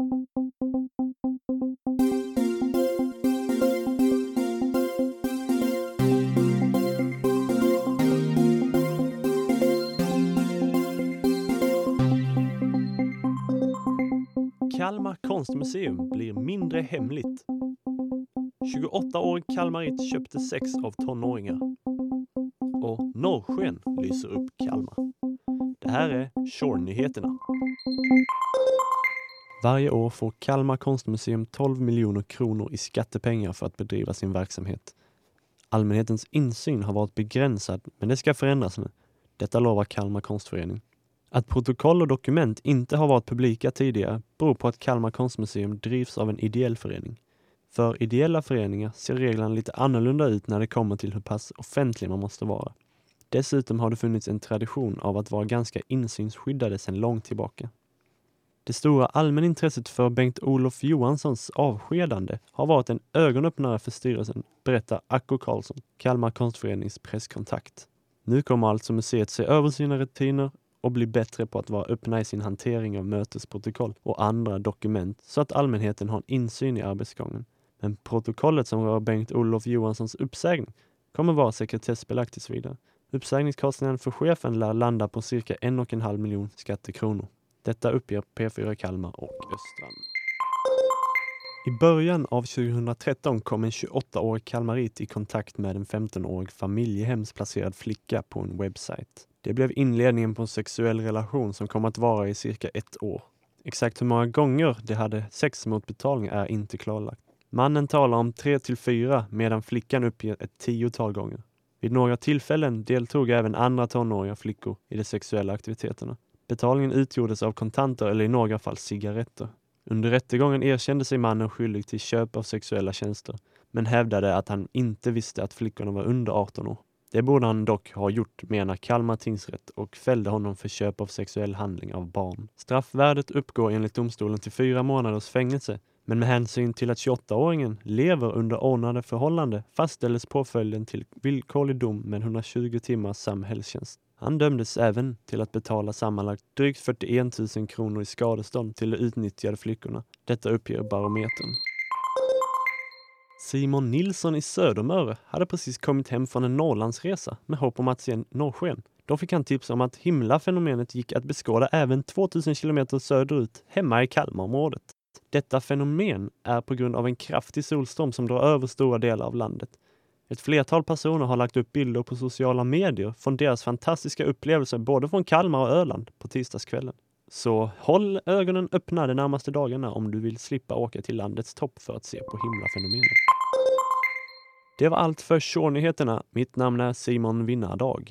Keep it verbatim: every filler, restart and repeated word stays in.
Kalmar konstmuseum blir mindre hemligt. tjugoåttaårig kalmarit köpte sex av tonåringar. Och norrsken lyser upp Kalmar. Det här är Shore-nyheterna. Varje år får Kalmar konstmuseum tolv miljoner kronor i skattepengar för att bedriva sin verksamhet. Allmänhetens insyn har varit begränsad, men det ska förändras nu. Detta lovar Kalmar konstförening. Att protokoll och dokument inte har varit publika tidigare beror på att Kalmar konstmuseum drivs av en ideell förening. För ideella föreningar ser reglerna lite annorlunda ut när det kommer till hur pass offentlig man måste vara. Dessutom har det funnits en tradition av att vara ganska insynsskyddade sedan långt tillbaka. Det stora allmänintresset för Bengt-Olof Johanssons avskedande har varit en ögonöppnare för styrelsen, berättar Acko Karlsson, Kalmar konstförenings presskontakt. Nu kommer alltså museet se över sina rutiner och bli bättre på att vara öppna i sin hantering av mötesprotokoll och andra dokument så att allmänheten har insyn i arbetsgången. Men protokollet som rör Bengt-Olof Johanssons uppsägning kommer vara sekretessbelagt tills vidare. Uppsägningskostnaden för chefen lär landa på cirka en och en halv miljon skattekronor. Detta uppger P fyra Kalmar och Östran. I början av tjugohundratretton kom en tjugoåttaårig kalmarit i kontakt med en femtonårig familjehemsplacerad flicka på en webbsajt. Det blev inledningen på en sexuell relation som kom att vara i cirka ett år. Exakt hur många gånger de hade sex mot betalning är inte klarlagt. Mannen talar om tre till fyra medan flickan uppger ett tiotal gånger. Vid några tillfällen deltog även andra tonåriga flickor i de sexuella aktiviteterna. Betalningen utgjordes av kontanter eller i några fall cigaretter. Under rättegången erkände sig mannen skyldig till köp av sexuella tjänster, men hävdade att han inte visste att flickorna var under arton år. Det borde han dock ha gjort, menar Kalmar tingsrätt, och fällde honom för köp av sexuell handling av barn. Straffvärdet uppgår enligt domstolen till fyra månaders fängelse, men med hänsyn till att tjugoåttaåringen lever under ordnade förhållande fastställdes påföljden till villkorlig dom med hundratjugo timmars samhällstjänst. Han dömdes även till att betala sammanlagt drygt fyrtioen tusen kronor i skadestånd till de utnyttjade flickorna. Detta uppger Barometern. Simon Nilsson i Södermöre hade precis kommit hem från en Norrlandsresa med hopp om att se en norrsken. Då fick han tips om att himlafenomenet gick att beskåda även tvåtusen kilometer söderut hemma i Kalmarområdet. Detta fenomen är på grund av en kraftig solstorm som drar över stora delar av landet. Ett flertal personer har lagt upp bilder på sociala medier från deras fantastiska upplevelser både från Kalmar och Öland på tisdagskvällen. Så håll ögonen öppna de närmaste dagarna om du vill slippa åka till landets topp för att se på himlafenomenet. Det var allt för Shore-nyheterna. Mitt namn är Simon Vinnardag.